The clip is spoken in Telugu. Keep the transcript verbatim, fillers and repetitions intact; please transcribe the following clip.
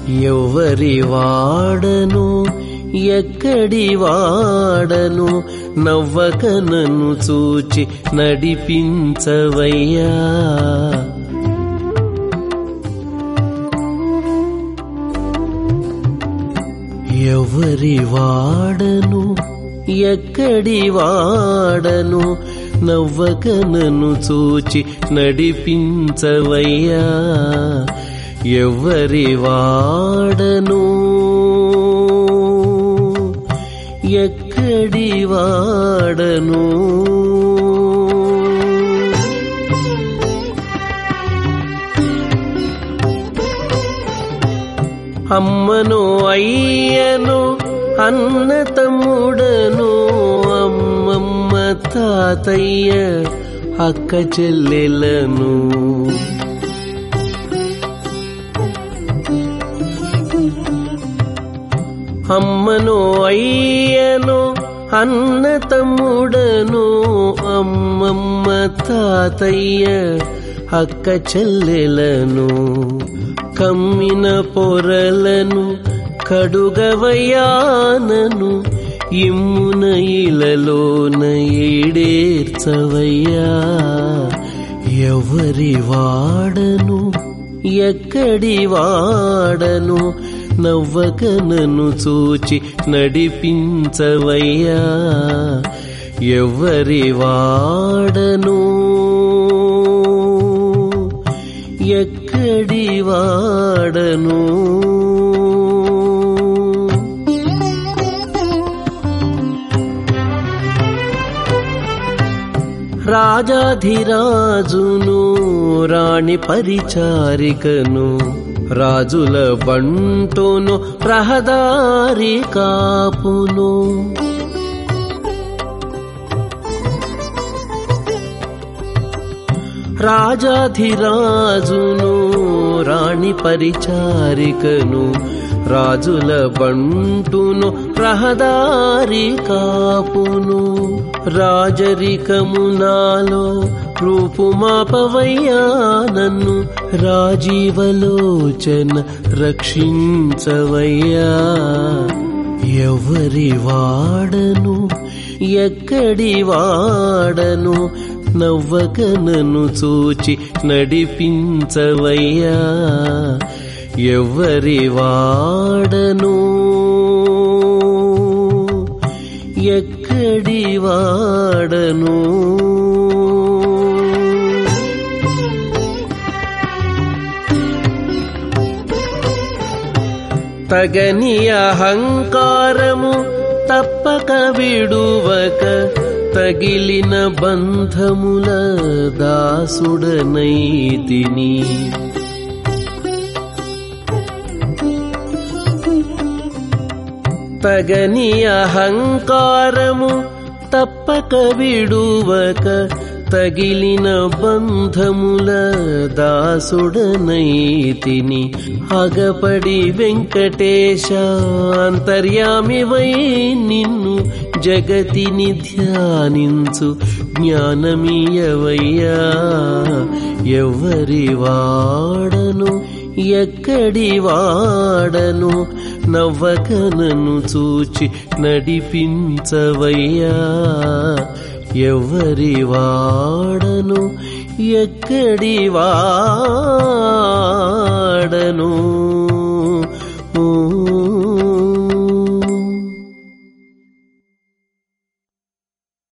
ఎవరి వాడను ఎక్కడి వాడను నవ్వక నన్ను చూచి నడిపించవయ్యా. ఎవరి వాడను ఎక్కడి వాడను నవ్వక నన్ను చూచి నడిపించవయ్యా. ఎవరి వాడను ఎక్కడి వాడను. అమ్మను అయ్యను అన్న తమ్ముడను అమ్మమ్మ తాతయ్య అక్క చెల్లెలను. అమ్మను అయ్యను అన్న తమ్ముడను అమ్మమ్మ తాతయ్య అక్క చెల్లెలను. కమ్మిన పొరలను కడుగవయ్యానను ఇమ్మున ఇలలోన ఈడేర్చవయ్యా. ఎవరి వాడను ఎక్కడి వాడను నవ్వక నన్ను చూచి నడిపించవయ్యా. ఎవరి వాడను ఎక్కడి వాడను. రాజాధిరాజును రాణి పరిచారికను రాజుల బంటును రహదారి కాపును. రాజాధిరాజును రాణి పరిచారికను రాజుల బంటును రహదారి కాపును. రాజరికము నాలో రూపుమాపవయ్యా నన్ను రాజీవలోచన రక్షించవయ్యా. ఎవరి వాడను ఎక్కడి వాడను నవ్వక నన్ను చూచి నడిపించవయ్యా. ఎవరి వాడను ఎక్కడి వాడను. తగని అహంకారము తప్పక విడువక తగిలిన బంధముల దాసుడనైతిని. తగని అహంకారము తప్పక విడువక తగిలిన బంధముల దాసుడనైతిని. అగపడి వెంకటేశ అంతర్యామివై నిన్ను జగతిని ధ్యానించు జ్ఞానమీయవయ్యా. ఎవరి వాడను ఎక్కడి వాడను నవ్వక నన్ను చూచి నడిపించవయ్యా. ఎవరి వాడను ఎక్కడి వాడను.